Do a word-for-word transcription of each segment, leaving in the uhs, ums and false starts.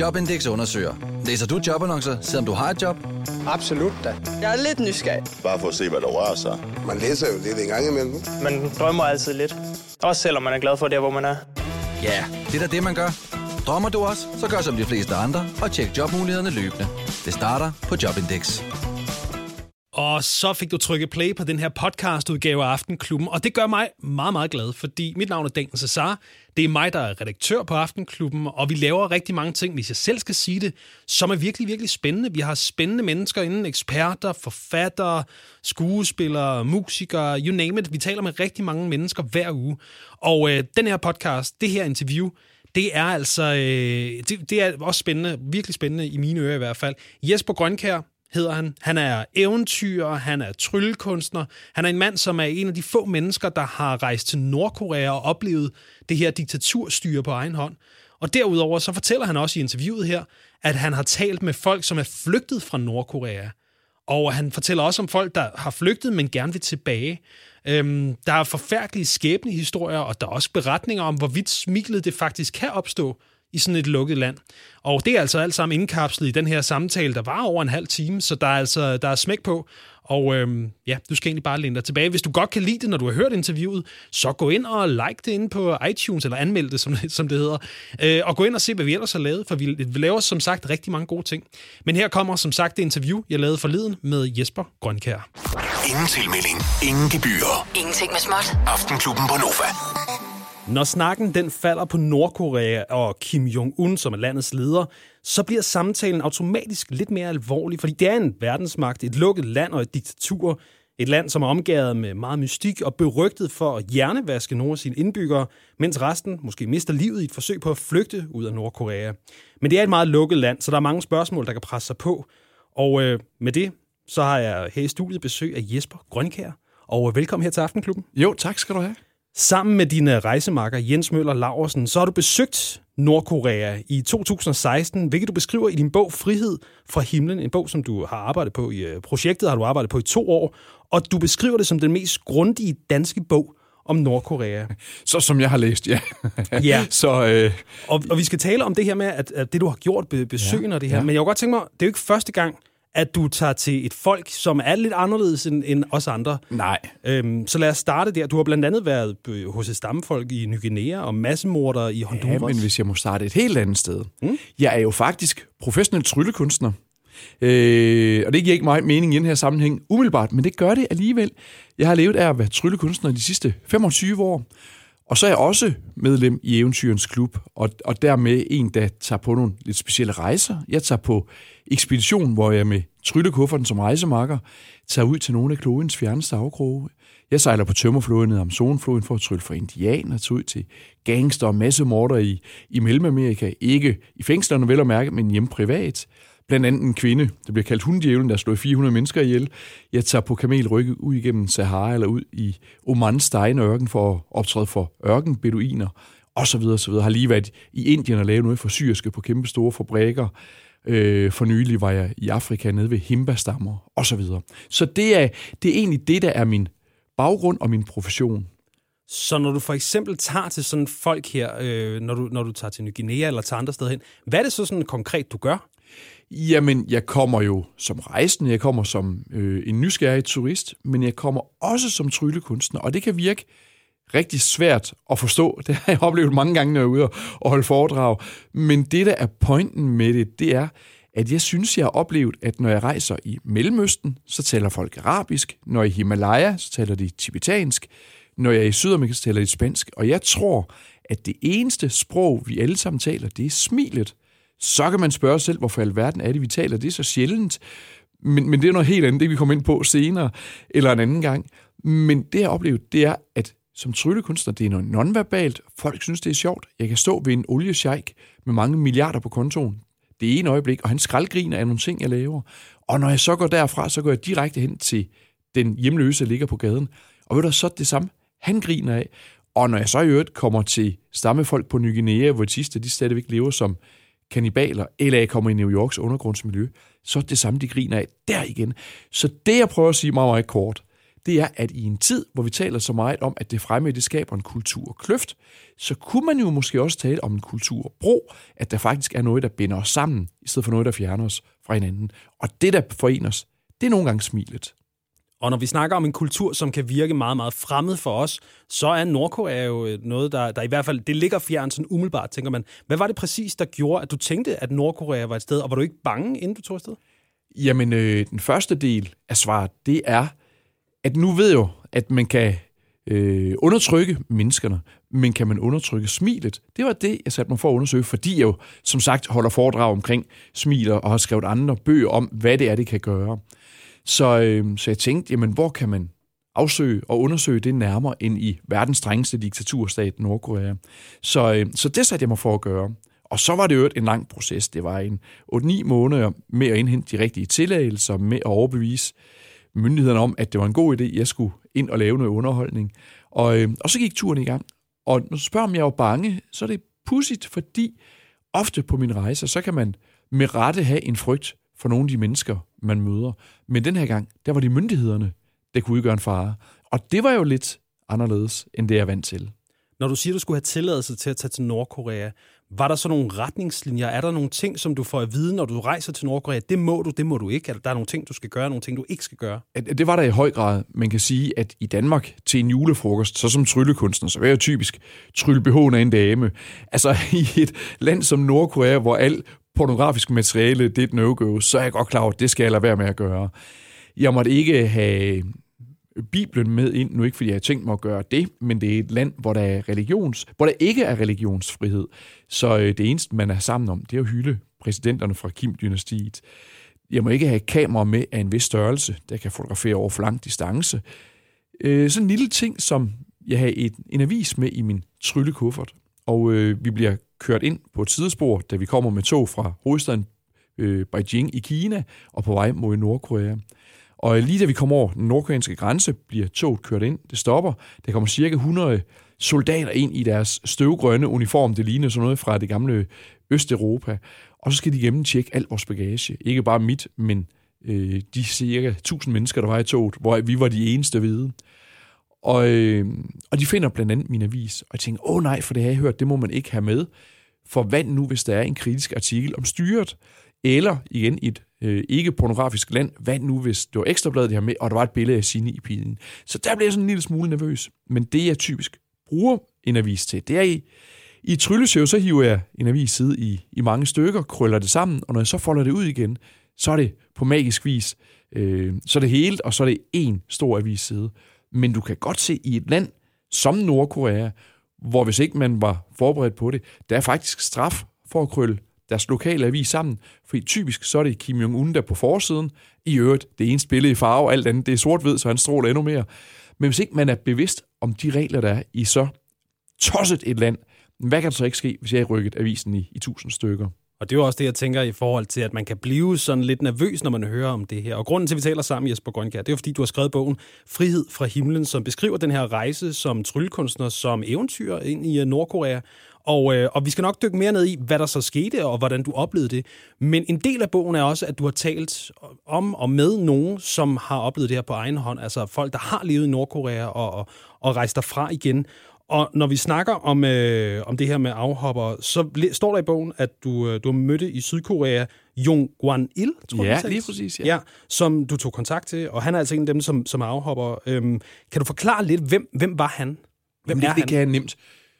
Jobindex undersøger. Læser du jobannoncer, selvom du har et job? Absolut da. Jeg er lidt nysgerrig. Bare for at se, hvad der rører sig. Man læser jo lidt en gang imellem. Man drømmer altid lidt. Også selvom man er glad for det, hvor man er. Ja, det er da det, man gør. Drømmer du også, så gør som de fleste andre og tjek jobmulighederne løbende. Det starter på Jobindex. Og så fik du trykket play på den her podcastudgave af Aftenklubben, og det gør mig meget, meget glad, fordi mit navn er Daniel Cesar. Det er mig, der er redaktør på Aftenklubben, og vi laver rigtig mange ting, hvis jeg selv skal sige det, som er virkelig, virkelig spændende. Vi har spændende mennesker inden, eksperter, forfattere, skuespillere, musikere, you name it. Vi taler med rigtig mange mennesker hver uge. Og øh, den her podcast, det her interview, det er altså øh, det, det er også spændende, virkelig spændende i mine ører i hvert fald. Jesper Grønkjær hedder han. Han er eventyrer, han er tryllekunstner. Han er en mand, som er en af de få mennesker, der har rejst til Nordkorea og oplevet det her diktaturstyre på egen hånd. Og derudover så fortæller han også i interviewet her, at han har talt med folk, som er flygtet fra Nordkorea. Og han fortæller også om folk, der har flygtet, men gerne vil tilbage. Øhm, der er forfærdelige skæbnehistorier, og der er også beretninger om, hvorvidt smilet det faktisk kan opstå i sådan et lukket land. Og det er altså alt sammen indkapslet i den her samtale, der var over en halv time, så der er altså der er smæk på. Og øhm, ja, du skal egentlig bare læne dig tilbage. Hvis du godt kan lide det, når du har hørt interviewet, så gå ind og like det inde på iTunes, eller anmeld det, som, som det hedder. Øh, og gå ind og se, hvad vi ellers har lavet, for vi, vi laver som sagt rigtig mange gode ting. Men her kommer som sagt det interview, jeg lavede forleden med Jesper Grønkjær. Ingen tilmelding, ingen gebyrer. Ingenting med småt. Aftenklubben på Nova. Når snakken den falder på Nordkorea og Kim Jong-un, som er landets leder, så bliver samtalen automatisk lidt mere alvorlig, fordi det er en verdensmagt, et lukket land og et diktatur. Et land, som er omgivet med meget mystik og berygtet for at hjernevaske nogle af sine indbyggere, mens resten måske mister livet i et forsøg på at flygte ud af Nordkorea. Men det er et meget lukket land, så der er mange spørgsmål, der kan presse sig på. Og øh, med det, så har jeg her i studiet besøg af Jesper Grønkjær. Og velkommen her til Aftenklubben. Jo, tak skal du have. Sammen med dine rejsemakker Jens Møller Laursen, så har du besøgt Nordkorea i to tusind og seksten, hvilket du beskriver i din bog Frihed fra himlen, en bog, som du har arbejdet på i projektet, har du arbejdet på i to år, og du beskriver det som den mest grundige danske bog om Nordkorea. Så som jeg har læst, ja. ja. Så, øh... og, og vi skal tale om det her med, at, at det du har gjort, besøgende ja, og det her, ja. Men jeg kunne godt tænke mig, det er jo ikke første gang, at du tager til et folk, som er lidt anderledes end, end os andre. Nej. Øhm, så lad os starte der. Du har blandt andet været hos et stammefolk i Ny Guinea og massemorder i Honduras. Ja, men hvis jeg må starte et helt andet sted. Mm? Jeg er jo faktisk professionel tryllekunstner. Øh, og det giver ikke meget mening i den her sammenhæng umiddelbart, men det gør det alligevel. Jeg har levet af at være tryllekunstner de sidste femogtyve år. Og så er jeg også medlem i Eventyrens Klub, og, og dermed en, der tager på nogle lidt specielle rejser. Jeg tager på ekspedition, hvor jeg med tryllekufferten som rejsemakker tager ud til nogle af klodens fjerneste afkroge. Jeg sejler på tømmerfloden ned Amazonfloden for at trylle for indianer, tager ud til gangster og massemorder i, i Mellemamerika. Ikke i fængslerne vel at mærke, men hjemme privat. Blandt andet en kvinde, der bliver kaldt hunddjævlen, der slår fire hundrede mennesker ihjel. Jeg tager på kamelrygge ud igennem Sahara eller ud i Omans stegende ørken for at optræde for ørkenbeduiner, og så videre, så videre. Har lige været i Indien og lavet noget for syriske på kæmpe store fabrikker. Øh, for nylig var jeg i Afrika nede ved Himba-stammer, og så videre. Så det er, det er egentlig det, der er min baggrund og min profession. Så når du for eksempel tager til sådan folk her, øh, når, du, når du tager til Ny Guinea eller tager andre steder hen, hvad er det så sådan konkret, du gør? Jamen, jeg kommer jo som rejsende, jeg kommer som øh, en nysgerrig turist, men jeg kommer også som tryllekunstner, og det kan virke rigtig svært at forstå. Det har jeg oplevet mange gange, når jeg er ude og holde foredrag. Men det, der er pointen med det, det er, at jeg synes, jeg har oplevet, at når jeg rejser i Mellemøsten, så taler folk arabisk. Når jeg er i Himalaya, så taler de tibetansk. Når jeg er i Sydamerika, så taler de spansk. Og jeg tror, at det eneste sprog, vi alle sammen taler, det er smilet. Så kan man spørge sig selv, hvorfor i alverden er det, vi taler det så sjældent. Men, men det er noget helt andet, det vi kommer ind på senere, eller en anden gang. Men det, jeg har oplevet, det er, at som tryllekunstner, det er noget nonverbalt. Folk synes, det er sjovt. Jeg kan stå ved en oliesjejk med mange milliarder på kontoen. Det er en øjeblik, og han skraldgriner af nogle ting, jeg laver. Og når jeg så går derfra, så går jeg direkte hen til den hjemløse, der ligger på gaden. Og ved du, så det samme, han griner af. Og når jeg så i øvrigt kommer til stammefolk på Ny Guinea, hvor de sidste, de stadigvæk lever som kannibaler, eller jeg kommer i New Yorks undergrundsmiljø, så er det samme, de griner af der igen. Så det, jeg prøver at sige meget, meget kort, det er, at i en tid, hvor vi taler så meget om, at det fremme, det skaber en kulturkløft, så kunne man jo måske også tale om en kulturbro, at der faktisk er noget, der binder os sammen, i stedet for noget, der fjerner os fra hinanden. Og det, der forener os, det er nogle gange smilet. Og når vi snakker om en kultur, som kan virke meget, meget fremmed for os, så er Nordkorea jo noget, der, der i hvert fald, det ligger fjernt sådan umiddelbart, tænker man. Hvad var det præcis, der gjorde, at du tænkte, at Nordkorea var et sted, og var du ikke bange, inden du tog afsted? Jamen, øh, den første del af svaret, det er, at nu ved jeg jo, at man kan øh, undertrykke menneskerne, men kan man undertrykke smilet? Det var det, jeg satte mig for at undersøge, fordi jeg jo, som sagt, holder foredrag omkring smiler og har skrevet andre bøger om, hvad det er, det kan gøre. Så, øh, så jeg tænkte, jamen, hvor kan man afsøge og undersøge det nærmere end i verdens strengeste diktaturstat, Nordkorea. Så, øh, så det satte jeg mig for at gøre. Og så var det jo en lang proces. Det var en otte ni måneder med at indhente de rigtige tilladelser, med at overbevise myndighederne om, at det var en god idé, jeg skulle ind og lave noget underholdning. Og, øh, og så gik turen i gang. Og når du spørger, om jeg var bange, så er det pudsigt, fordi ofte på mine rejser, så kan man med rette have en frygt for nogle af de mennesker, man møder. Men den her gang, der var det myndighederne, der kunne udgøre en fare. Og det var jo lidt anderledes, end det jeg er vant til. Når du siger, at du skulle have tilladelse til at tage til Nordkorea, var der så nogle retningslinjer? Er der nogle ting, som du får at vide, når du rejser til Nordkorea? Det må du, det må du ikke. Er der er nogle ting, du skal gøre, nogle ting, du ikke skal gøre? Det var der i høj grad. Man kan sige, at i Danmark til en julefrokost, så som tryllekunstner, så er jeg typisk tryllebehåen af en dame. Altså i et land som Nordkorea, hvor alt pornografisk materiale, det er et no-go, så er jeg godt klar over, at det skal jeg lade være med at gøre. Jeg måtte ikke have Bibelen med ind, nu ikke fordi jeg har tænkt mig at gøre det, men det er et land, hvor der er religions, hvor der ikke er religionsfrihed. Så det eneste, man er sammen om, det er at hylde præsidenterne fra Kim-dynastiet. Jeg må ikke have kamera med af en vis størrelse, der kan fotografere over for lang distance. Sådan en lille ting, som jeg har et, en avis med i min tryllekuffert, og øh, vi bliver kørt ind på et sidespor, da vi kommer med tog fra hovedstaden øh, Beijing i Kina og på vej mod Nordkorea. Og lige da vi kommer over den nordkoreanske grænse, bliver toget kørt ind. Det stopper. Der kommer cirka hundrede soldater ind i deres støvgrønne uniform. Det ligner sådan noget fra det gamle Østeuropa. Og så skal de gennemtjekke alt vores bagage. Ikke bare mit, men øh, de cirka tusind mennesker, der var i toget, hvor vi var de eneste hvide. Og, øh, og de finder blandt andet min avis. Og jeg tænker, åh nej, for det har jeg hørt, det må man ikke have med. For hvad nu, hvis der er en kritisk artikel om styret? Eller igen i et øh, ikke-pornografisk land, hvad nu, hvis det var Ekstrabladet, de har med, og der var et billede af Signe i pilen. Så der blev jeg sådan en lille smule nervøs. Men det, jeg typisk bruger en avis til, det er i, i tryllesøv, så hiver jeg en avis side i, i mange stykker, krøller det sammen, og når jeg så folder det ud igen, så er det på magisk vis, øh, så er det helt, og så er det en stor avisside. Men du kan godt se i et land som Nordkorea, hvor hvis ikke man var forberedt på det, der er faktisk straf for at krølle deres lokale avis sammen, for typisk så er det Kim Jong-un, der på forsiden. I øvrigt, det eneste billede i farve, alt andet, det er sort-hvid, så han stråler endnu mere. Men hvis ikke man er bevidst om de regler, der er i så tosset et land, hvad kan der så ikke ske, hvis jeg har rykket avisen i, i tusind stykker? Og det er jo også det, jeg tænker i forhold til, at man kan blive sådan lidt nervøs, når man hører om det her. Og grunden til, at vi taler sammen, Jesper Grønkjær, det er jo fordi, du har skrevet bogen Frihed fra himlen, som beskriver den her rejse som tryllekunstner, som eventyr ind i Nordkorea. Og, øh, og vi skal nok dykke mere ned i, hvad der så skete, og hvordan du oplevede det. Men en del af bogen er også, at du har talt om og med nogen, som har oplevet det her på egen hånd. Altså folk, der har levet i Nordkorea og, og, og rejst derfra igen. Og når vi snakker om, øh, om det her med afhopper, så står der i bogen, at du, øh, du har mødt i Sydkorea Jung Kwan-il, tror ja, jeg. Lige præcis, ja. ja. Som du tog kontakt til, og han er altså en af dem, som, som er afhopper. Øhm, kan du forklare lidt, hvem, hvem var han? Hvem det, er det han? kan jeg nemt.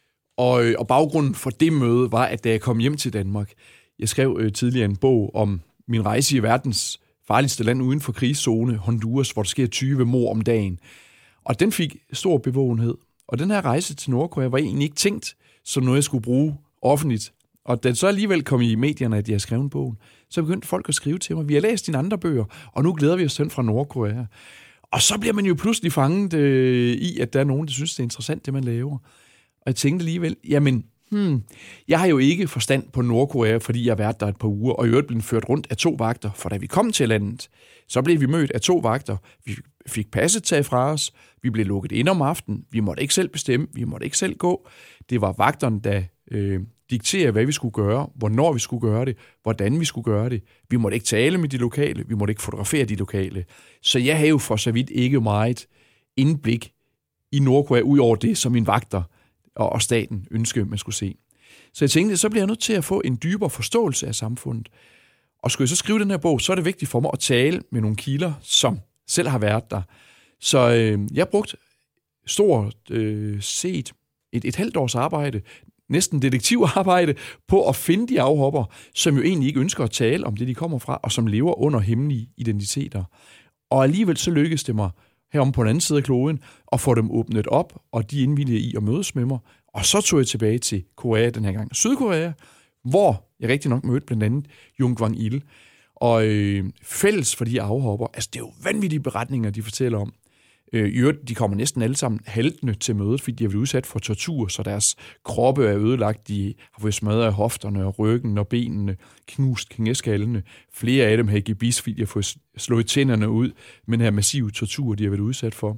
Og, og baggrunden for det møde var, at da jeg kom hjem til Danmark, jeg skrev øh, tidligere en bog om min rejse i verdens farligste land uden for krigszone, Honduras, hvor der sker tyve mord om dagen. Og den fik stor bevågenhed. Og den her rejse til Nordkorea var egentlig ikke tænkt som noget, jeg skulle bruge offentligt. Og da det så alligevel kom i medierne, at jeg har skrevet bogen, så begyndte folk at skrive til mig, vi har læst dine andre bøger, og nu glæder vi os til fra Nordkorea. Og så bliver man jo pludselig fanget øh, i, at der er nogen, der synes, det er interessant, det man laver. Og jeg tænkte alligevel, jamen, hmm, jeg har jo ikke forstand på Nordkorea, fordi jeg har været der et par uger, og i øvrigt blev ført rundt af to vagter. For da vi kom til landet, så blev vi mødt af to vagter. Vi fik passet taget fra os, vi blev lukket ind om aftenen, vi måtte ikke selv bestemme, vi måtte ikke selv gå. Det var vagterne, der øh, dikterede, hvad vi skulle gøre, hvornår vi skulle gøre det, hvordan vi skulle gøre det. Vi måtte ikke tale med de lokale, vi måtte ikke fotografere de lokale. Så jeg havde jo for så vidt ikke meget indblik i Nordkorea, ud over det, som mine vagter og, og staten ønskede, man skulle se. Så jeg tænkte, så bliver jeg nødt til at få en dybere forståelse af samfundet. Og skulle jeg så skrive den her bog, så er det vigtigt for mig at tale med nogle kilder, som selv har været der. Så øh, jeg brugte stort øh, set et, et halvt års arbejde, næsten detektivarbejde, på at finde de afhopper, som jo egentlig ikke ønsker at tale om det, de kommer fra, og som lever under hemmelige identiteter. Og alligevel så lykkedes det mig herom på den anden side af kloden at få dem åbnet op, og de indvilligede i at mødes med mig. Og så tog jeg tilbage til Korea den her gang, Sydkorea, hvor jeg rigtig nok mødte blandt andet Jung Kwang-il. Og øh, fælles for de afhopper, altså det er jo vanvittige beretninger, de fortæller om. Øh, I øvrigt, de kommer næsten alle sammen haltende til mødet, fordi de har været udsat for tortur, så deres kroppe er ødelagt. De har fået smadret af hofterne og ryggen og benene, knust knæskallene. Flere af dem har gebis, fordi de har fået slået tænderne ud med den her massive tortur, de har været udsat for.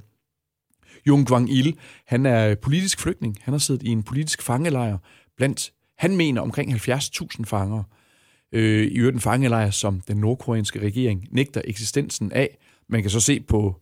Jung Kwang-il, han er politisk flygtning. Han har siddet i en politisk fangelejr blandt, han mener, omkring halvfjerds tusind fanger. Øh, I øvrigt en fangelejr, som den nordkoreanske regering nægter eksistensen af. Man kan så se på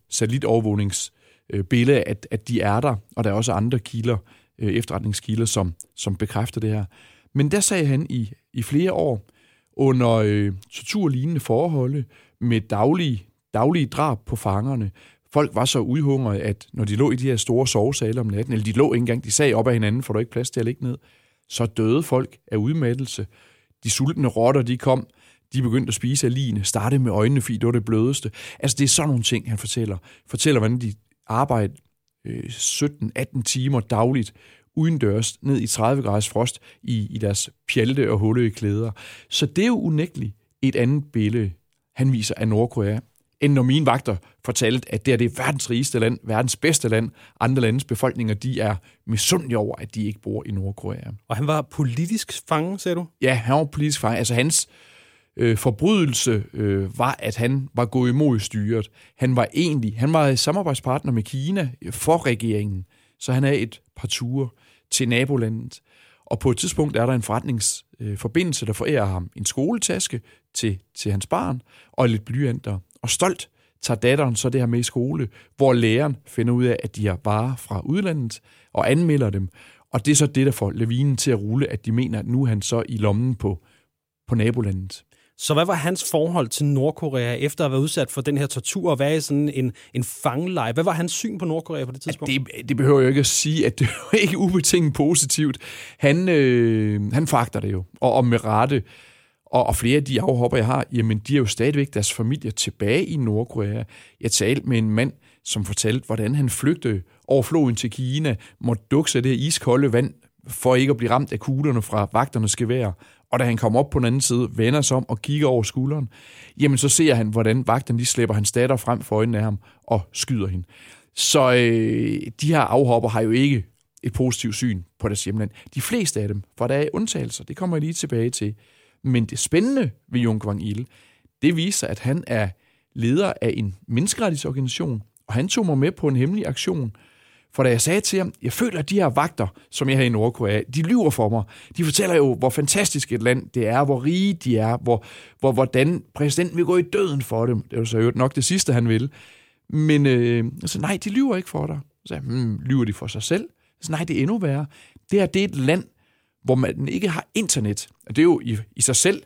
satellitovervågningsbilleder, at, at de er der, og der er også andre kilder, øh, efterretningskilder, som, som bekræfter det her. Men der sagde han i, i flere år, under øh, torturlignende forhold, med daglige, daglige drab på fangerne. Folk var så udhungrede, at når de lå i de her store sovesale om natten, eller de lå ikke engang, de sag op ad hinanden, for der ikke plads til at ligge ned, så døde folk af udmattelse. De sultne rotter, de kom, de begyndte at spise af ligene, startede med øjnene, fordi det var det blødeste. Altså, det er sådan nogle ting, han fortæller. Fortæller, hvordan de arbejder øh, sytten atten timer dagligt, udendørs, ned i tredive graders frost, i, i deres pjalte og hullede klæder. Så det er jo unægteligt et andet billede, han viser af Nordkorea, end når mine vagter fortalte, at det er det verdens rigeste land, verdens bedste land. Andre landes befolkninger, de er misundelige over, at de ikke bor i Nordkorea. Og han var politisk fange, sagde du? Ja, han var politisk fange. Altså hans øh, forbrydelse øh, var, at han var gået imod styret. Han var egentlig, han var samarbejdspartner med Kina for regeringen, så han er et par ture til nabolandet. Og på et tidspunkt er der en forretningsforbindelse, øh, der forærer ham en skoletaske til, til hans barn og lidt blyanter. Og stolt tager datteren så det her med i skole, hvor læreren finder ud af, at de har varer fra udlandet og anmelder dem. Og det er så det, der får lavinen til at rulle, at de mener, at nu er han så i lommen på, på nabolandet. Så hvad var hans forhold til Nordkorea, efter at have været udsat for den her tortur og være i sådan en, en fangelejr? Hvad var hans syn på Nordkorea på det tidspunkt? Det, det behøver jeg ikke at sige, at det er ikke ubetinget positivt. Han, øh, han fragter det jo, og, og med rette. Og, og flere af de afhopper, jeg har, jamen de er jo stadigvæk deres familie tilbage i Nordkorea. Jeg talte med en mand, som fortalte, hvordan han flygtede over floden til Kina, måtte dukke sig det iskolde vand, for ikke at blive ramt af kuglerne fra vagternes gevær. Og da han kommer op på den anden side, vender sig om og kigger over skulderen, jamen så ser han, hvordan vagterne de slæber hans datter frem for øjnene af ham og skyder hende. Så øh, de her afhopper har jo ikke et positivt syn på deres hjemland. De fleste af dem, for der er undtagelser, det kommer jeg lige tilbage til. Men det spændende ved Jung Kwang-il, det viser, at han er leder af en menneskerettighedsorganisation, og han tog mig med på en hemmelig aktion. For da jeg sagde til ham, jeg føler, at de her vagter, som jeg har i Nordkorea, de lyver for mig. De fortæller jo, hvor fantastisk et land det er, hvor rige de er, hvor, hvor, hvordan præsidenten vil gå i døden for dem. Det er jo så jo nok det sidste, han vil. Men øh, altså, nej, de lyver ikke for dig. Så hmm, lyver de for sig selv? Så nej, det er endnu værre. Det her, det er et land, hvor man ikke har internet. Og det er jo i, i sig selv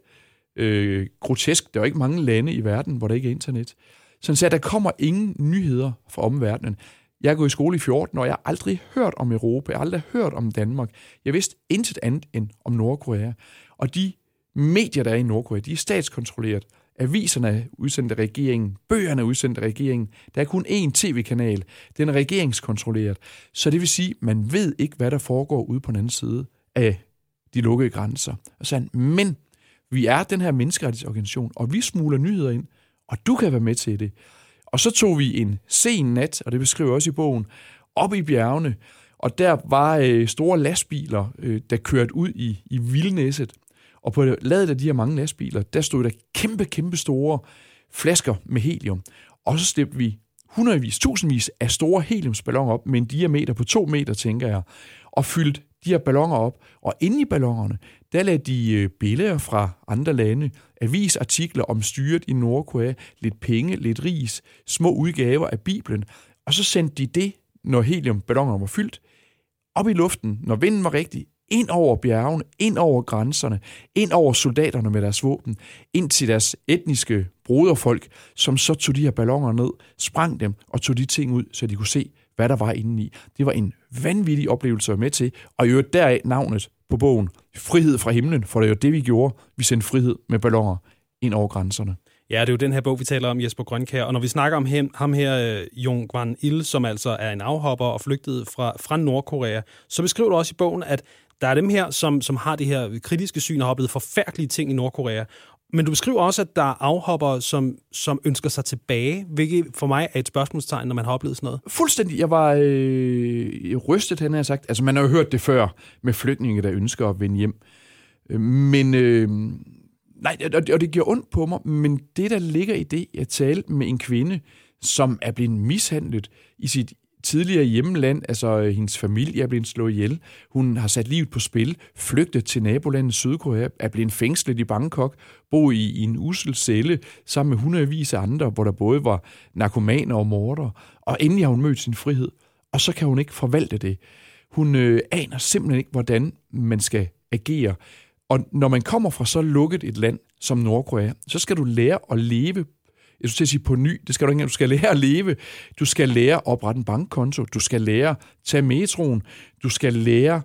øh, grotesk. Der er jo ikke mange lande i verden, hvor der ikke er internet. Sådan at der kommer ingen nyheder fra omverdenen. Jeg er gået i skole i fjorten år, og jeg har aldrig hørt om Europa. Jeg har aldrig hørt om Danmark. Jeg vidste intet andet end om Nordkorea. Og de medier, der er i Nordkorea, de er statskontrolleret. Aviserne er udsendt af regeringen. Bøgerne er udsendt af regeringen. Der er kun én tv-kanal. Den er regeringskontrolleret. Så det vil sige, man ved ikke, hvad der foregår ude på den anden side af de lukkede grænser. Og sådan, men vi er den her menneskerettighedsorganisation, og vi smugler nyheder ind, og du kan være med til det. Og så tog vi en sen nat, og det beskriver jeg også i bogen, op i bjergene, og der var øh, store lastbiler, øh, der kørte ud i, i vildnæsset. Og på ladet af de her mange lastbiler, der stod der kæmpe, kæmpe store flasker med helium. Og så slæbte vi hundredvis, tusindvis af store heliumsballoner op med en diameter på to meter, tænker jeg, og fyldte de her balloner op. Og inde i ballonerne, der lagde de billeder fra andre lande, avisartikler om styret i Nordkorea, lidt penge, lidt ris, små udgaver af Bibelen. Og så sendte de det, når heliumballonerne var fyldt, op i luften, når vinden var rigtig, ind over bjergene, ind over grænserne, ind over soldaterne med deres våben, ind til deres etniske broderfolk, som så tog de her balloner ned, sprang dem og tog de ting ud, så de kunne se, hvad der var indeni. Det var en vanvittig oplevelse at være med til, og i øvrigt deraf navnet på bogen, Frihed fra himlen, for det er jo det, vi gjorde. Vi sendte frihed med balloner ind over grænserne. Ja, det er jo den her bog, vi taler om, Jesper Grønkjær. Og når vi snakker om ham, ham her, Jong Kwan-il, som altså er en afhopper og flygtede fra, fra Nordkorea, så beskriver du også i bogen, at der er dem her, som, som har det her kritiske syn og har oplevet forfærdelige ting i Nordkorea. Men du beskriver også, at der er afhoppere, som, som ønsker sig tilbage, hvilket for mig er et spørgsmålstegn, når man har oplevet sådan noget. Fuldstændig. Jeg var øh, rystet, han har sagt. Altså, man har jo hørt det før med flygtninge, der ønsker at vende hjem. Men, øh, nej, og det giver ondt på mig, men det, der ligger i det, jeg talte med en kvinde, som er blevet mishandlet i sit tidligere hjemland, altså hendes familie er blevet slået ihjel. Hun har sat livet på spil, flygtet til nabolandet Sydkorea, er blevet fængslet i Bangkok, boet i, i en ussel celle sammen med hundredvis af andre, hvor der både var narkomaner og mordere. Og endelig har hun mødt sin frihed, og så kan hun ikke forvalte det. Hun øh, aner simpelthen ikke, hvordan man skal agere. Og når man kommer fra så lukket et land som Nordkorea, så skal du lære at leve. Jeg skulle sige på ny, det skal du ikke. Du skal lære at leve. Du skal lære at oprette en bankkonto. Du skal lære at tage metroen. Du skal lære,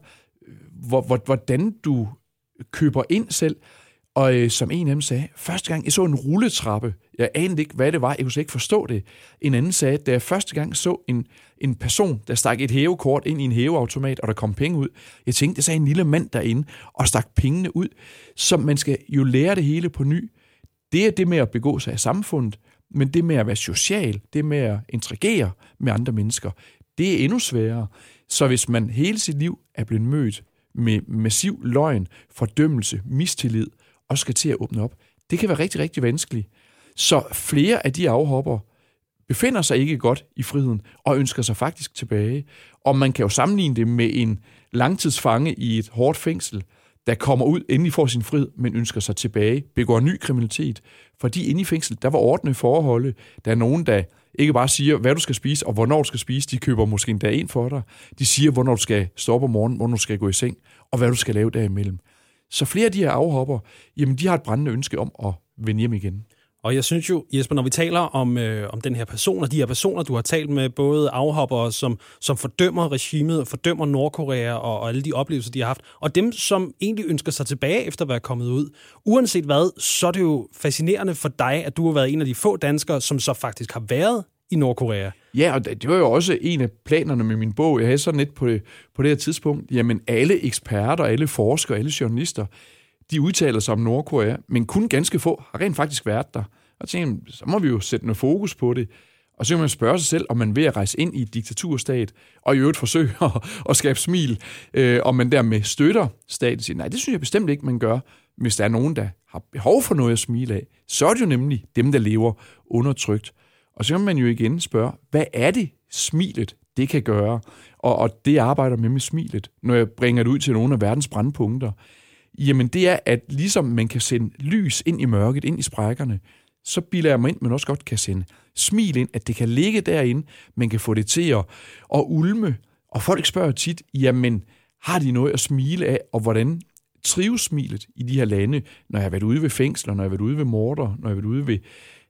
hvordan du køber ind selv. Og øh, som en af dem sagde, første gang jeg så en rulletrappe, jeg anede ikke, hvad det var, jeg kunne ikke forstå det. En anden sagde, da jeg første gang så en, en person, der stak et hævekort ind i en hæveautomat, og der kom penge ud, jeg tænkte, det sagde en lille mand derinde, og stak pengene ud. Så man skal jo lære det hele på ny. Det er det med at begå sig af samfundet, men det med at være social, det med at interagere med andre mennesker, det er endnu sværere. Så hvis man hele sit liv er blevet mødt med massiv løgn, fordømmelse, mistillid, og skal til at åbne op, det kan være rigtig, rigtig vanskeligt. Så flere af de afhopper befinder sig ikke godt i friheden, og ønsker sig faktisk tilbage. Og man kan jo sammenligne det med en langtidsfange i et hårdt fængsel, der kommer ud, endelig får sin frihed, men ønsker sig tilbage, begår ny kriminalitet. Fordi inde i fængsel, der var ordnede forhold. Der er nogen, der ikke bare siger, hvad du skal spise, og hvornår du skal spise. De køber måske en dag ind for dig. De siger, hvornår du skal stå op om morgenen, hvornår du skal gå i seng, og hvad du skal lave derimellem. Så flere af de her afhopper, jamen de har et brændende ønske om at vende hjem igen. Og jeg synes jo, Jesper, når vi taler om, øh, om den her person, og de her personer, du har talt med, både afhoppere, som, som fordømmer regimet, fordømmer Nordkorea og, og alle de oplevelser, de har haft, og dem, som egentlig ønsker sig tilbage efter at være kommet ud. Uanset hvad, så er det jo fascinerende for dig, at du har været en af de få danskere, som så faktisk har været i Nordkorea. Ja, og det var jo også en af planerne med min bog. Jeg havde sådan lidt på det, på det her tidspunkt, jamen alle eksperter, alle forskere, alle journalister, de udtaler sig om Nordkorea, men kun ganske få har rent faktisk været der. Og tænkte, så må vi jo sætte noget fokus på det. Og så kan man spørge sig selv, om man ved at rejse ind i et diktaturstat, og i øvrigt forsøge at, at skabe smil, øh, om man dermed støtter staten. Siger, nej, det synes jeg bestemt ikke, man gør. Hvis der er nogen, der har behov for noget at smile af, så er det jo nemlig dem, der lever undertrykt. Og så kan man jo igen spørge, hvad er det smilet, det kan gøre? Og, og det arbejder med med smilet, når jeg bringer det ud til nogle af verdens brandpunkter. Jamen det er, at ligesom man kan sende lys ind i mørket, ind i sprækkerne, så bilder jeg mig ind, man også godt kan sende smil ind, at det kan ligge derinde, man kan få det til at, at ulme. Og folk spørger tit, jamen har de noget at smile af, og hvordan trives smilet i de her lande, når jeg har været ude ved fængsler, når jeg har været ude ved morder, når jeg har været ude ved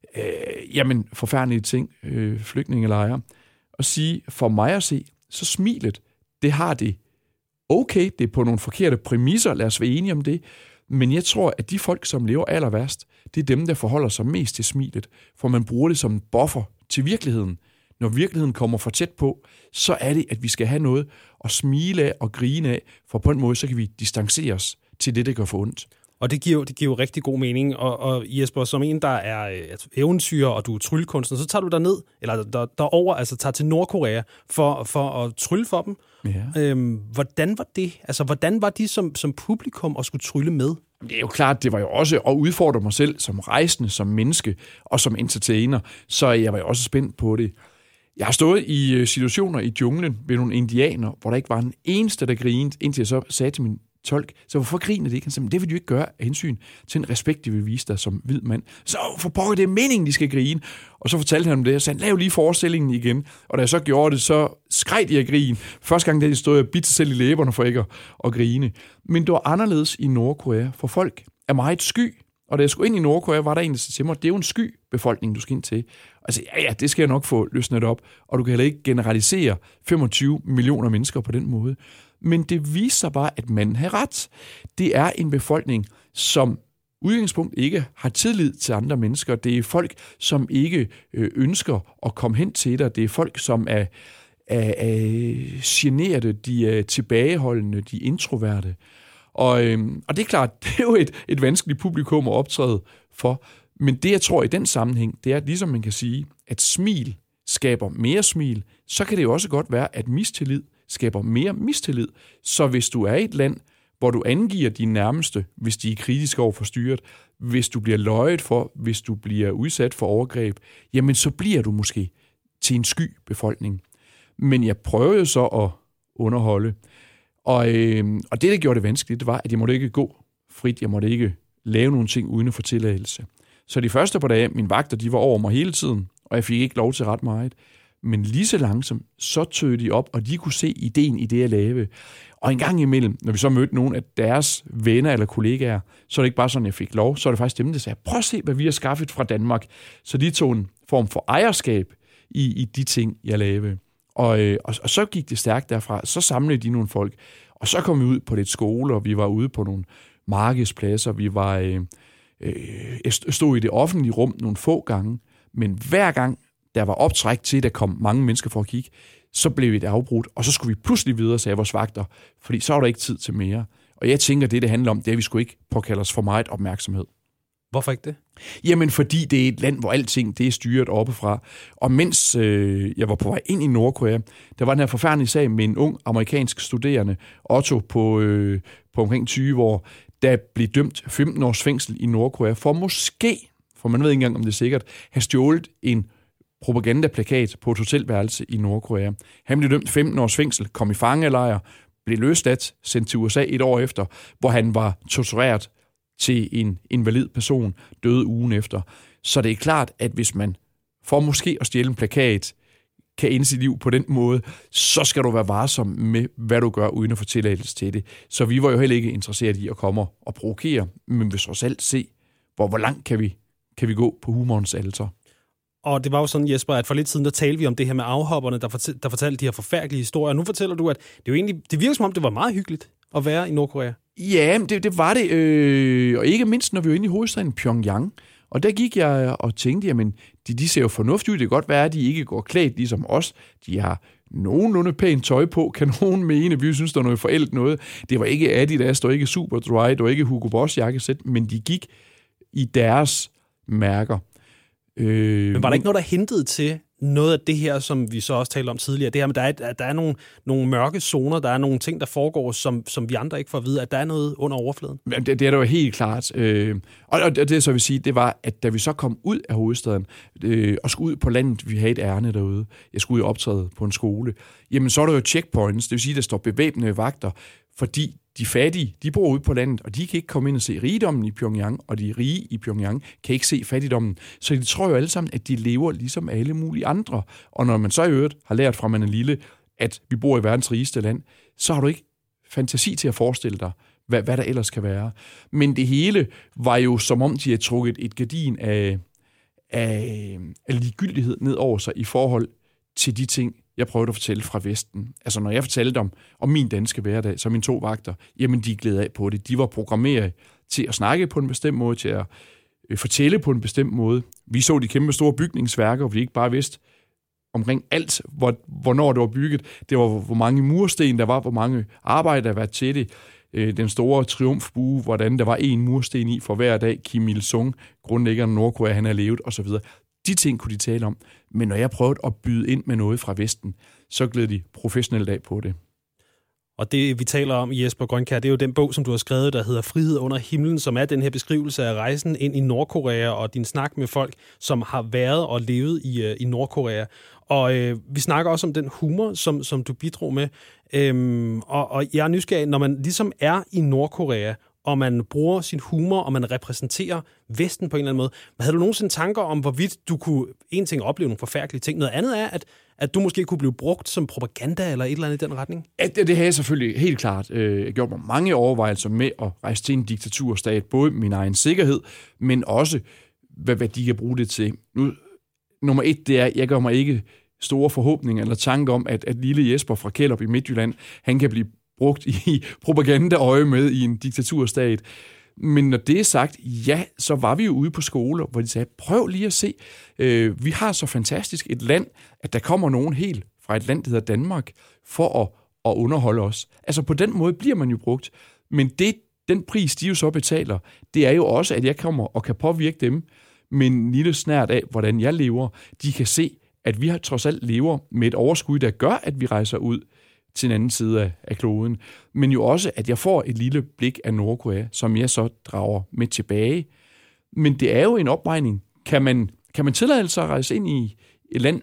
øh, jamen, forfærdelige ting, øh, flygtningelejre, og sige, for mig at se, så smilet, det har det okay, det er på nogle forkerte præmisser, lad os være enige om det, men jeg tror, at de folk, som lever aller værst, det er dem, der forholder sig mest til smilet, for man bruger det som en buffer til virkeligheden. Når virkeligheden kommer for tæt på, så er det, at vi skal have noget at smile af og grine af, for på en måde, så kan vi distancere os til det, der gør for ondt. Og det giver, det giver jo rigtig god mening. Og, og Jesper, som en, der er altså, eventyr, og du er tryllekunstner, så tager du der ned, eller der, derover, altså tager til Nordkorea for, for at trylle for dem. Ja. Øhm, hvordan var det? Altså, hvordan var de som, som publikum at skulle trylle med? Det er jo klart, det var jo også at udfordre mig selv som rejsende, som menneske og som entertainer, så jeg var jo også spændt på det. Jeg har stået i situationer i junglen ved nogle indianer, hvor der ikke var en eneste, der grinede, indtil jeg så sagde til min tolk. Så hvorfor griner det ikke? Han sagde, det vil de jo ikke gøre af hensyn til en respekt, de vil vise dig som hvid mand. Så for pokker, det er meningen, de skal grine. Og så fortalte han om det, og sagde, lav lige forestillingen igen. Og da jeg så gjorde det, så skreg de at grine. Første gang, da de stod og bidt sig selv i læberne for ikke at, at grine. Men det var anderledes i Nordkorea, for folk er meget sky. Og da jeg skulle ind i Nordkorea, var der en, der sagde til mig, det er jo en sky befolkning, du skal ind til. Altså, ja, ja, det skal jeg nok få løsnet op. Og du kan heller ikke generalisere femogtyve millioner mennesker på den måde. Men det viser sig bare, at man har ret. Det er en befolkning, som udgangspunkt ikke har tillid til andre mennesker. Det er folk, som ikke ønsker at komme hen til dig. Det er folk, som er, er, er generede, de er tilbageholdende, de er introverte. Og, øhm, og det er klart, det er jo et, et vanskeligt publikum at optræde for. Men det, jeg tror i den sammenhæng, det er, at ligesom man kan sige, at smil skaber mere smil, så kan det jo også godt være, at mistillid skaber mere mistillid. Så hvis du er i et land, hvor du angiver dine nærmeste, hvis de er kritiske over for styret, hvis du bliver løjet for, hvis du bliver udsat for overgreb, jamen så bliver du måske til en sky befolkning. Men jeg prøvede så at underholde. Og, øh, og det, der gjorde det vanskeligt, det var, at jeg måtte ikke gå frit. Jeg måtte ikke lave nogle ting uden at få tilladelse. Så de første par dage, mine vagter, de var over mig hele tiden, og jeg fik ikke lov til ret meget. Men lige så langsomt, så tøede de op, og de kunne se ideen i det, jeg lavede. Og en gang imellem, når vi så mødte nogle af deres venner eller kollegaer, så er det ikke bare sådan, jeg fik lov. Så er det faktisk dem, der sagde, prøv at se, hvad vi har skaffet fra Danmark. Så de tog en form for ejerskab i, i de ting, jeg lavede. Og, øh, og, og så gik det stærkt derfra. Så samlede de nogle folk. Og så kom vi ud på lidt skole, og vi var ude på nogle markedspladser. Vi var øh, øh, stod i det offentlige rum nogle få gange. Men hver gang, der var optræk til, at der kom mange mennesker for at kigge, så blev vi et afbrudt, og så skulle vi pludselig videre, sagde vores vagter, fordi så var der ikke tid til mere. Og jeg tænker, det det handler om, det er, at vi skulle ikke påkalde os for meget opmærksomhed. Hvorfor ikke det? Jamen, fordi det er et land, hvor alting det er styret oppefra. Og mens øh, jeg var på vej ind i Nordkorea, der var den her forfærdelige sag med en ung amerikansk studerende, Otto, på, øh, på omkring tyve år, der blev dømt femten års fængsel i Nordkorea for måske, for man ved ikke engang, om det er sikkert, have stjålet en propagandaplakat på et hotelværelse i Nordkorea. Han blev dømt femten års fængsel, kom i fangelejr, blev løsladt, sendt til U S A et år efter, hvor han var tortureret til en invalid person, døde ugen efter. Så det er klart, at hvis man for måske at stjæle en plakat, kan ende sit liv på den måde, så skal du være varsom med, hvad du gør, uden at få tilladelse til det. Så vi var jo heller ikke interesseret i at komme og provokere, men vi så selv se, hvor, hvor langt kan vi, kan vi gå på humorens alter. Og det var jo sådan, Jesper, at for lidt siden, der talte vi om det her med afhopperne, der, fortæ- der fortalte de her forfærdelige historier. Nu fortæller du, at det jo egentlig, det virker som om, det var meget hyggeligt at være i Nordkorea. Ja, det, det var det. Øh, og ikke mindst, når vi var inde i hovedstaden Pyongyang. Og der gik jeg og tænkte, jamen, de, de ser jo fornuftigt ud. Det kan godt være, at de ikke går klædt ligesom os. De har nogenlunde pænt tøj på, kan nogen mene. Vi synes, der er noget forældet noget. Det var ikke Adidas, det var ikke Superdry, det var ikke Hugo Boss jakkesæt, men de gik i deres mærker. Øh, Men var der ikke noget, der hintede til noget af det her, som vi så også talte om tidligere? Det her med, der er, der er nogle, nogle mørke zoner, der er nogle ting, der foregår, som, som vi andre ikke får at vide, at der er noget under overfladen? Det, det er da jo helt klart. Øh, og, og det, så vil sige, det var, at da vi så kom ud af hovedstaden, øh, og skulle ud på landet, vi havde et ærne derude, jeg skulle ud og optræde på en skole, jamen så er der jo checkpoints, det vil sige, der står bevæbnede vagter, fordi de fattige, de bor ude på landet, og de kan ikke komme ind og se rigdommen i Pyongyang, og de rige i Pyongyang kan ikke se fattigdommen. Så de tror jo alle sammen, at de lever ligesom alle mulige andre. Og når man så i øvrigt har lært fra, man er lille, at vi bor i verdens rigeste land, så har du ikke fantasi til at forestille dig, hvad, hvad der ellers kan være. Men det hele var jo, som om de havde trukket et gardin af, af, af ligegyldighed ned over sig i forhold til de ting, jeg prøvede at fortælle fra Vesten. Altså, når jeg fortalte om, om min danske hverdag, så mine to vagter, jamen, de glæder af på det. De var programmeret til at snakke på en bestemt måde, til at øh, fortælle på en bestemt måde. Vi så de kæmpe store bygningsværker, hvor vi ikke bare vidste omkring alt, hvor, hvornår det var bygget. Det var, hvor mange mursten der var, hvor mange arbejder der var til det. Øh, den store triumfbue, hvordan der var en mursten i for hver dag. Kim Il-sung, grundlæggeren af Nordkorea, han har levet, osv. De ting kunne de tale om. Men når jeg prøvede at byde ind med noget fra Vesten, så gled de professionelt af på det. Og det, vi taler om, Jesper Grønkjær, det er jo den bog, som du har skrevet, der hedder Frihed under himlen, som er den her beskrivelse af rejsen ind i Nordkorea og din snak med folk, som har været og levet i, i Nordkorea. Og øh, vi snakker også om den humor, som, som du bidrog med. Øhm, og, og jeg er nysgerrig, når man ligesom er i Nordkorea, og man bruger sin humor, og man repræsenterer Vesten på en eller anden måde. Havde du nogensinde tanker om, hvorvidt du kunne en ting opleve nogle forfærdelige ting? Noget andet er, at, at du måske kunne blive brugt som propaganda eller et eller andet i den retning? Ja, det, det har jeg selvfølgelig helt klart øh, gjort mig mange overvejelser med at rejse til en diktaturstat. Både min egen sikkerhed, men også, hvad, hvad de kan bruge det til. Nu, nummer et, det er, jeg gør mig ikke store forhåbninger eller tanker om, at, at lille Jesper fra Kjellup i Midtjylland, han kan blive brugt i propagandaøje med i en diktaturstat. Men når det er sagt, ja, så var vi jo ude på skoler, hvor de sagde, prøv lige at se, øh, vi har så fantastisk et land, at der kommer nogen helt fra et land, der hedder Danmark, for at, at underholde os. Altså på den måde bliver man jo brugt. Men det, den pris, de jo så betaler, det er jo også, at jeg kommer og kan påvirke dem med en lille snært af, hvordan jeg lever. De kan se, at vi trods alt lever med et overskud, der gør, at vi rejser ud til den anden side af, af kloden. Men jo også, at jeg får et lille blik af Nordkorea, som jeg så drager med tilbage. Men det er jo en opvejning. Kan man, kan man tillade sig at rejse ind i et land,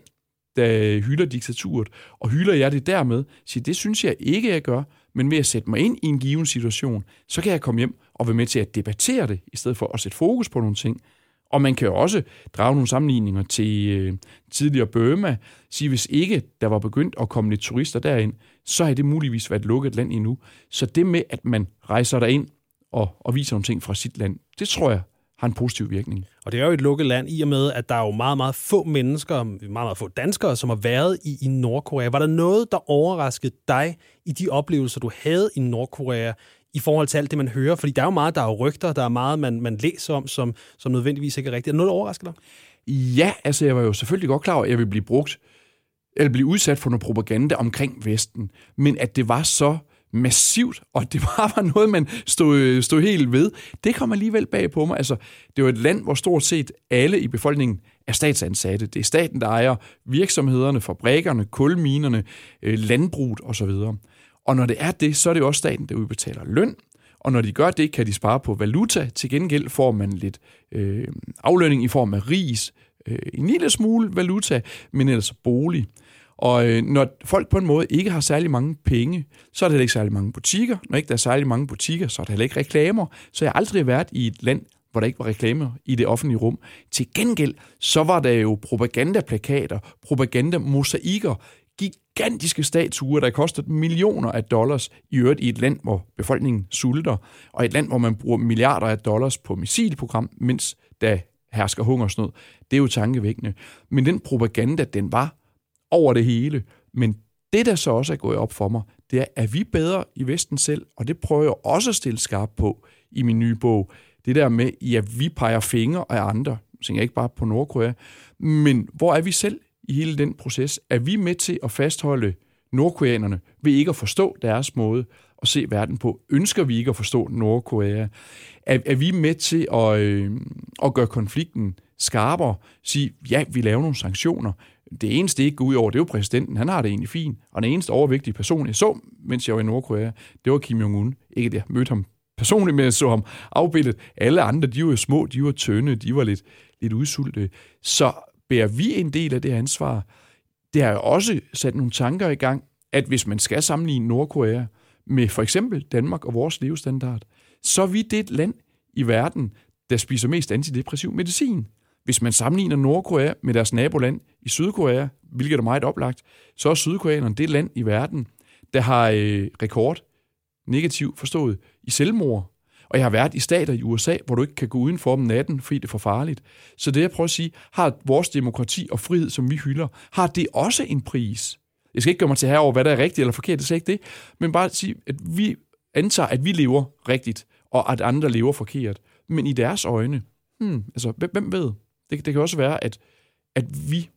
der hylder diktaturet, og hylder jeg det dermed, så det synes jeg ikke, jeg gør, men ved at sætte mig ind i en given situation, så kan jeg komme hjem og være med til at debattere det, i stedet for at sætte fokus på nogle ting. Og man kan jo også drage nogle sammenligninger til øh, tidligere Burma, sige, hvis ikke der var begyndt at komme lidt turister derind, så har det muligvis været et lukket land endnu. Så det med, at man rejser derind og, og viser nogle ting fra sit land, det tror jeg har en positiv virkning. Og det er jo et lukket land, i og med, at der er jo meget, meget få mennesker, meget, meget få danskere, som har været i, i Nordkorea. Var der noget, der overraskede dig i de oplevelser, du havde i Nordkorea, i forhold til alt det, man hører? Fordi der er jo meget, der er rygter, der er meget, man, man læser om, som, som nødvendigvis ikke er rigtigt. Er der noget, der overrasker dig? Ja, altså jeg var jo selvfølgelig godt klar over, at jeg ville blive brugt, eller blive udsat for noget propaganda omkring Vesten. Men at det var så massivt, og det bare var noget, man stod, stod helt ved, det kom alligevel bag på mig. Altså, det var et land, hvor stort set alle i befolkningen er statsansatte. Det er staten, der ejer virksomhederne, fabrikkerne, kulminerne, landbruget osv. Og når det er det, så er det jo også staten, der udbetaler løn. Og når de gør det, kan de spare på valuta. Til gengæld får man lidt øh, aflønning i form af ris, øh, en lille smule valuta, men ellers bolig. Og øh, når folk på en måde ikke har særlig mange penge, så er der heller ikke særlig mange butikker. Når ikke der er særlig mange butikker, så er der heller ikke reklamer. Så jeg har aldrig været i et land, hvor der ikke var reklamer i det offentlige rum. Til gengæld, så var der jo propagandaplakater, propagandamosaikker, gigantiske statuer, der kostede millioner af dollars, i øvrigt i et land, hvor befolkningen sulter, og et land, hvor man bruger milliarder af dollars på missilprogram, mens der hersker hungersnød. Det er jo tankevækkende. Men den propaganda, den var over det hele. Men det, der så også er gået op for mig, det er, at vi bedre i Vesten selv, og det prøver jeg også at stille skarpt på i min nye bog. Det der med, at vi peger fingre af andre, så jeg ikke bare på Nordkorea, men hvor er vi selv i hele den proces? Er vi med til at fastholde nordkoreanerne ved ikke at forstå deres måde at se verden på? Ønsker vi ikke at forstå Nordkorea? Er, er vi med til at, øh, at gøre konflikten skarpere? Sige, ja, vi laver nogle sanktioner. Det eneste, det ikke går ud over, det er jo præsidenten. Han har det egentlig fint. Og den eneste overvægtige person, jeg så, mens jeg var i Nordkorea, det var Kim Jong-un. Ikke det, jeg mødte ham personligt, men jeg så ham afbildet. Alle andre, de var små, de var tynde, de var lidt, lidt udsultede. Så bærer vi en del af det ansvar. Det har jo også sat nogle tanker i gang, at hvis man skal sammenligne Nordkorea med for eksempel Danmark og vores levestandard, så er vi det land i verden, der spiser mest antidepressiv medicin. Hvis man sammenligner Nordkorea med deres naboland i Sydkorea, hvilket er meget oplagt, så er sydkoreanerne det land i verden, der har øh, rekord, negativt forstået, i selvmord. Og jeg har været i stater i U S A, hvor du ikke kan gå udenfor om natten, fordi det er for farligt. Så det, jeg prøver at sige, har vores demokrati og frihed, som vi hylder, har det også en pris? Jeg skal ikke gøre mig til her over, hvad der er rigtigt eller forkert, det er ikke det. Men bare at sige, at vi antager, at vi lever rigtigt, og at andre lever forkert. Men i deres øjne, hmm, altså, hvem ved? Det, det kan også være, at, at vi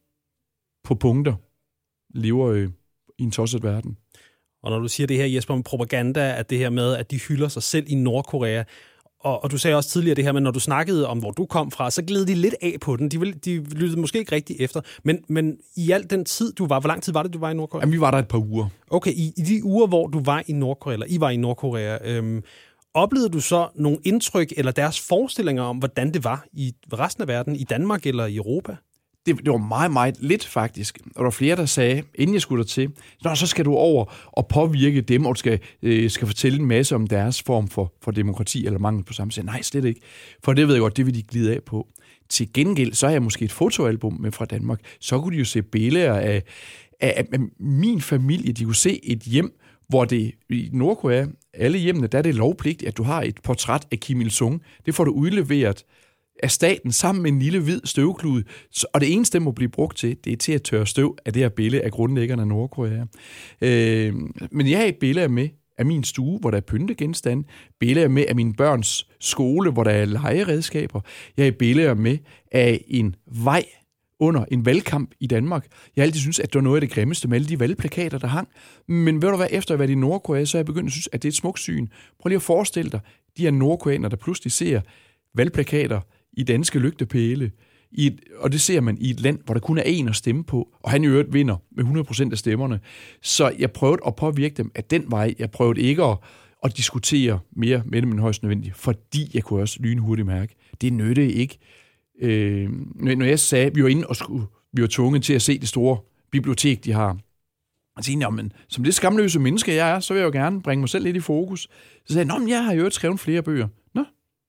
på punkter lever øh, i en tosset verden. Og når du siger det her, Jesper, om propaganda, at det her med, at de hylder sig selv i Nordkorea, og, og du sagde også tidligere det her, men når du snakkede om, hvor du kom fra, så gled de lidt af på den. De, ville, de lyttede måske ikke rigtig efter. Men, men i al den tid, du var, hvor lang tid var det, du var i Nordkorea? Jamen, vi var der et par uger. Okay, i, i de uger, hvor du var i Nordkorea, eller I var i Nordkorea, øhm, oplevede du så nogle indtryk eller deres forestillinger om, hvordan det var i resten af verden, i Danmark eller i Europa? Det, det var meget, meget lidt faktisk. Og der var flere, der sagde, inden jeg skulle dertil, Nå, så skal du over og påvirke dem, og du skal, øh, skal fortælle en masse om deres form for, for demokrati eller mangel på samme. Nej, slet ikke. For det ved jeg godt, det vil de glide af på. Til gengæld, så har jeg måske et fotoalbum med fra Danmark. Så kunne de jo se billeder af, af, af min familie. De kunne se et hjem, hvor det i Nordkorea, alle hjemmene, der er det lovpligtigt, at du har et portræt af Kim Il-sung. Det får du udleveret af staten sammen med en lille hvid støvklude. Og det eneste, det må blive brugt til, det er til at tørre støv af det her billede af grundlæggerne af Nordkorea. Øh, men jeg har et billede med af min stue, hvor der er pyntegenstande. Billeder med af mine børns skole, hvor der er legeredskaber. Jeg har et billede med af en vej under en valgkamp i Danmark. Jeg har altid synes, at det var noget af det grimmeste med alle de valgplakater, der hang. Men ved du hvad, efter at have været i Nordkorea, så er jeg begyndt at synes, at det er et smukt syn. Prøv lige at forestille dig, de her nordkoreanere, der pludselig ser valgplakater i danske lygtepæle, i et, og det ser man i et land, hvor der kun er én at stemme på, og han i øvrigt vinder med hundrede procent af stemmerne. Så jeg prøvede at påvirke dem af den vej. Jeg prøvede ikke at, at diskutere mere med dem end højst nødvendigt, fordi jeg kunne også lynhurtigt mærke, det nyttede ikke. Øh, når jeg sagde, at vi var inde og skulle, vi var tvunget til at se det store bibliotek, de har, og tænkte, men som det skamløse menneske, jeg er, så vil jeg jo gerne bringe mig selv lidt i fokus. Så sagde jeg, nå, jeg har jo skrevet flere bøger. Nå,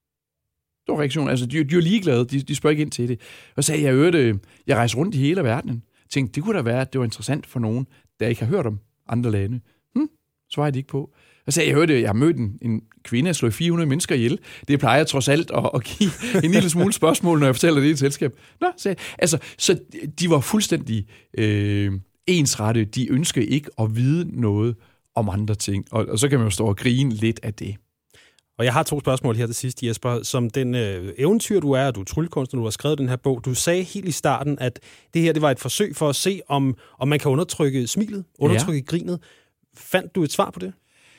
det var reaktionen. Altså, de, de var ligeglade, de, de spørger ikke ind til det. Og så sagde jeg, jeg, jeg rejser rundt i hele verden. Jeg tænkte, det kunne da være, at det var interessant for nogen, der ikke har hørt om andre lande. Hm, svarede de ikke på. Og så sagde jeg, hørte, jeg har mødt en, en kvinde, der slår fire hundrede mennesker ihjel. Det plejer jeg trods alt at, at give en lille smule spørgsmål, når jeg fortæller det i et selskab. Nå, sagde jeg. Altså, så de var fuldstændig øh, ensrette. De ønskede ikke at vide noget om andre ting. Og, og så kan man jo stå og grine lidt af det. Og jeg har to spørgsmål her til sidst, Jesper. Som den øh, eventyr, du er, og du er tryllekunstner, du har skrevet den her bog. Du sagde helt i starten, at det her det var et forsøg for at se, om, om man kan undertrykke smilet, undertrykke ja. grinet. Fandt du et svar på det?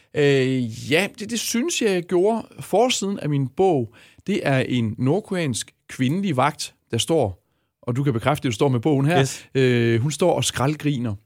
Øh, ja, det, det synes jeg, jeg gjorde. Forsiden af min bog, det er en nordkoreansk kvindelig vagt, der står, og du kan bekræfte, at du står med bogen her. Yes. Øh, hun står og skraldgriner,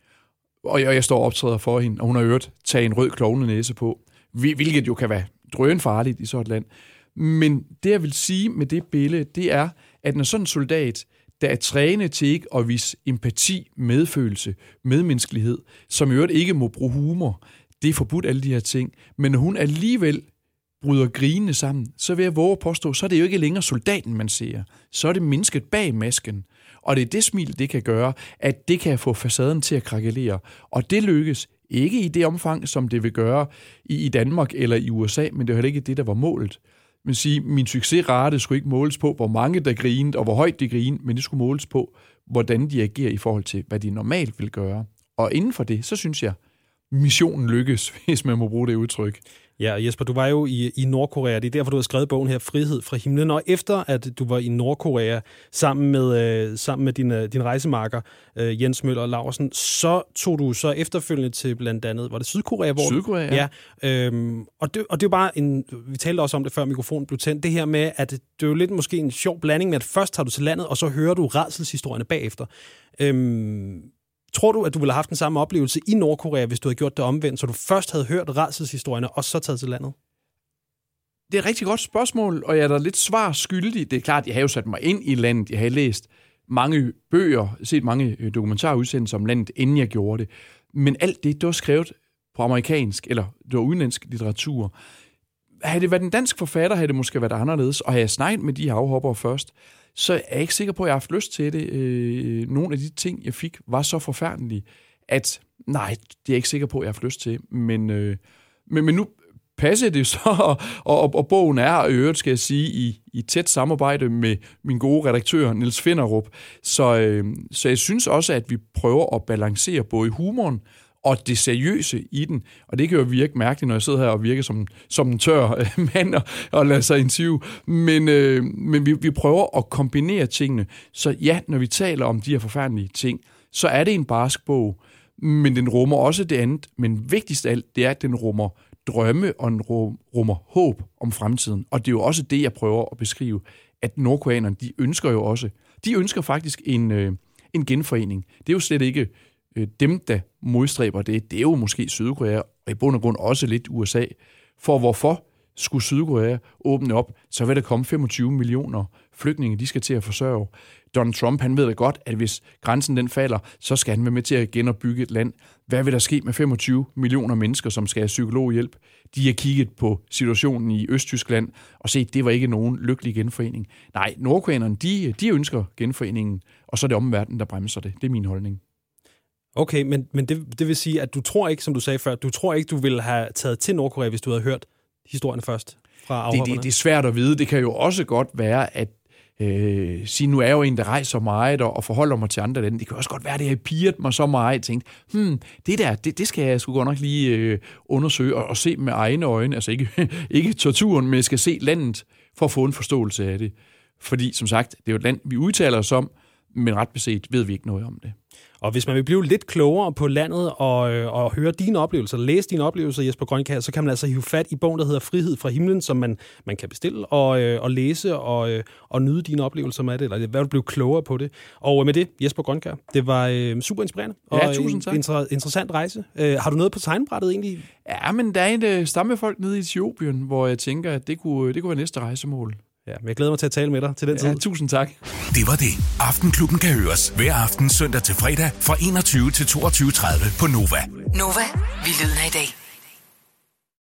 og jeg, jeg står og optræder for hende, og hun har øvrigt taget en rød klovnenæse på, hvilket jo kan være drønfarligt i sådan et land. Men det, jeg vil sige med det billede, det er, at når sådan en soldat, der er trænet til ikke at vise empati, medfølelse, medmenneskelighed, som i øvrigt ikke må bruge humor, det er forbudt alle de her ting, men når hun alligevel bryder grinende sammen, så vil jeg våge at påstå, så er det jo ikke længere soldaten, man ser. Så er det mennesket bag masken. Og det er det smil, det kan gøre, at det kan få facaden til at krakelere. Og det lykkes ikke i det omfang, som det vil gøre i Danmark eller i U S A, men det er heller ikke det, der var målet. Men sige, min succesrate skulle ikke måles på, hvor mange der grinede, og hvor højt de grinede, men det skulle måles på, hvordan de agerer i forhold til, hvad de normalt vil gøre. Og inden for det, så synes jeg, missionen lykkes, hvis man må bruge det udtryk. Ja, Jesper, du var jo i, i Nordkorea. Det er derfor, du har skrevet bogen her, Frihed fra himlen. Og efter, at du var i Nordkorea sammen med, øh, sammen med din, din rejsemarker, øh, Jens Møller Laursen, så tog du så efterfølgende til blandt andet, var det Sydkorea? Hvor Sydkorea, ja. ja øhm, og, det, og det er jo bare en, vi talte også om det, før mikrofonen blev tændt, det her med, at det er jo lidt måske en sjov blanding med, at først tager du til landet, og så hører du rædselshistorierne bagefter. Øhm, Tror du, at du ville have haft den samme oplevelse i Nordkorea, hvis du havde gjort det omvendt, så du først havde hørt rædselshistorierne, og så taget til landet? Det er et rigtig godt spørgsmål, og jeg er da lidt svar skyldig. Det er klart, jeg har jo sat mig ind i landet. Jeg har læst mange bøger, set mange dokumentarudsendelser om landet, inden jeg gjorde det. Men alt det, det var skrevet på amerikansk, eller det var udenlandsk litteratur. Havde det været en dansk forfatter, havde det måske været anderledes, og havde jeg snakket med de her afhoppere først, så er jeg ikke sikker på, at jeg har haft lyst til det. Øh, nogle af de ting, jeg fik, var så forfærdelige, at nej, det er jeg ikke sikker på, at jeg har haft lyst til. Men, øh, men, men nu passer det så, og, og, og bogen er, og i øvrigt skal jeg sige, i, i tæt samarbejde med min gode redaktør, Niels Finderup. Så, øh, så jeg synes også, at vi prøver at balancere både humoren og det seriøse i den. Og det kan jo virke mærkeligt, når jeg sidder her og virker som, som en tør øh, mand og, og lader sig interviewe. Men, øh, men vi, vi prøver at kombinere tingene. Så ja, når vi taler om de her forfærdelige ting, så er det en barsk bog, men den rummer også det andet. Men vigtigst af alt, det er, at den rummer drømme og en rummer håb om fremtiden. Og det er jo også det, jeg prøver at beskrive, at nordkoreanerne, de ønsker jo også, de ønsker faktisk en, øh, en genforening. Det er jo slet ikke øh, dem, der modstræber det. Det er jo måske Sydkorea, og i bund og grund også lidt U S A. For hvorfor skulle Sydkorea åbne op, så vil der komme femogtyve millioner flygtninge, de skal til at forsørge. Donald Trump, han ved da godt, at hvis grænsen den falder, så skal han være med til at genopbygge et land. Hvad vil der ske med femogtyve millioner mennesker, som skal have psykologhjælp? De har kigget på situationen i Østtyskland og set, at det var ikke nogen lykkelig genforening. Nej, nordkoreanerne, de, de ønsker genforeningen, og så er det omverdenen, der bremser det. Det er min holdning. Okay, men, men det, det vil sige, at du tror ikke, som du sagde før, du tror ikke, du ville have taget til Nordkorea, hvis du havde hørt historien først fra afhopperne? Det, det, det er svært at vide. Det kan jo også godt være, at øh, sige, nu er jeg jo en, der rejser meget og, og forholder mig til andre lande. Det kan også godt være, at det har pirret mig så meget. Jeg tænkte, hmm, det der, det, det skal jeg sgu godt nok lige øh, undersøge og, og se med egne øjne. Altså ikke, ikke torturen, men jeg skal se landet for at få en forståelse af det. Fordi, som sagt, det er jo et land, vi udtaler os om, men ret beset ved vi ikke noget om det. Og hvis man vil blive lidt klogere på landet og, og høre dine oplevelser, læse dine oplevelser, Jesper Grønkjær, så kan man altså hive fat i bogen, der hedder Frihed fra himlen, som man, man kan bestille og, og læse og, og nyde dine oplevelser med det, eller hvad du blive klogere på det. Og med det, Jesper Grønkjær, det var øh, super inspirerende ja, og tusind tak. en inter- interessant rejse. Øh, har du noget på tegnebrættet egentlig? Ja, men der er en uh, stammefolk nede i Etiopien, hvor jeg tænker, at det kunne, det kunne være næste rejsemål. Ja, men jeg glæder mig til at tale med dig til den tid. Ja, tusind tak. Det var det. Aftenklubben kan høres hver aften søndag til fredag fra enogtyve til toogtyve tredive på Nova. Nova, vi lyder i dag.